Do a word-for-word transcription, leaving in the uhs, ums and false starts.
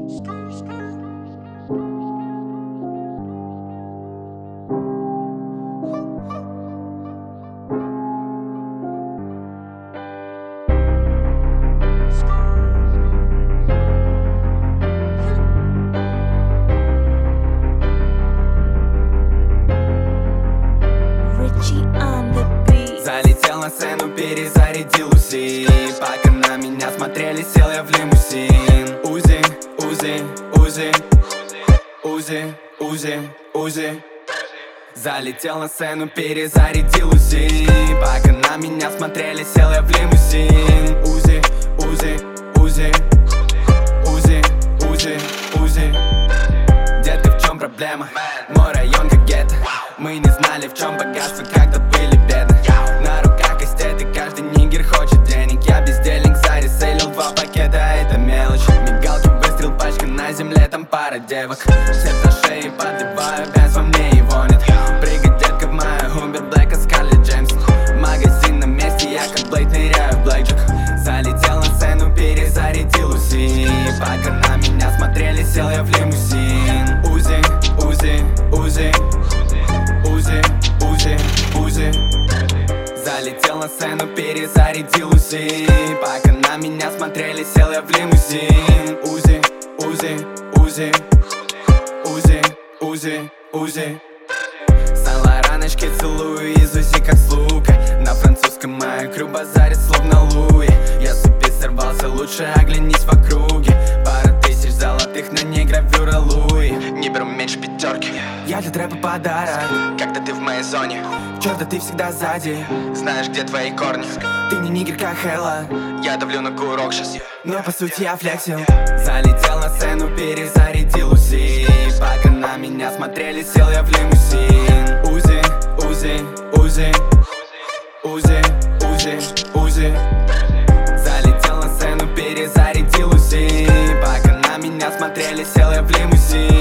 Залетел на сцену, перезарядил УЗИ. Пока на меня смотрели, сел я в лимузин. Узи, Узи, Узи, Узи, Узи, Узи. Залетел на сцену, перезарядил УЗИ. Пока на меня смотрели, сел я в лимузин. Узи, Узи, Узи, Узи, Узи, Узи. Детка, в чем проблема? Мой район как гетто. Мы не знали, в чем богатство, когда были бедны. На руках эстеты, каждый нигер хочет денег. Я бездельник, заресейлил два пакета, это мелочь. Мигалки, выстрел, пачка на земле, там пара девок. Сеп на шее, подливаю, бенз во мне и вонит. Прыгай, детка, в мою Умбер Блэка, Скарлетт Джеймсон. Магазин на месте, я как Блейд ныряю в блэкджек. Залетел на сцену, перезарядил УЗИ. Пока на меня смотрели, сел я в лимузин. Узи, Узи, Узи, Узи, Узи, Узи. Залетел на сцену, перезарядил УЗИ. Пока на меня смотрели, сел я в лимузин. Узи, Узи, Узи, Узи, Узи, Узи. Сан-Лораночки целую из УЗИ как с лукой. На французском мою крю базарит словно Луи. Я с цепи сорвался, лучше оглянись в округе. Пара тысяч золотых, на ней гравюра Луи. Не беру меньше пятерки, я для трэпа подарок. Когда ты в моей зоне, чёрта, ты всегда сзади. Знаешь, где твои корни? Ты не нигер, как Хэлла. Я давлю на курок щас, но по сути я флексил. Залетел на сцену, перезарядил УЗИ. Пока на меня смотрели, сел я в лимузин. Узи, Узи, Узи, Узи, Узи, Узи. Залетел на сцену, перезарядил УЗИ. Пока на меня смотрели, сел я в лимузин.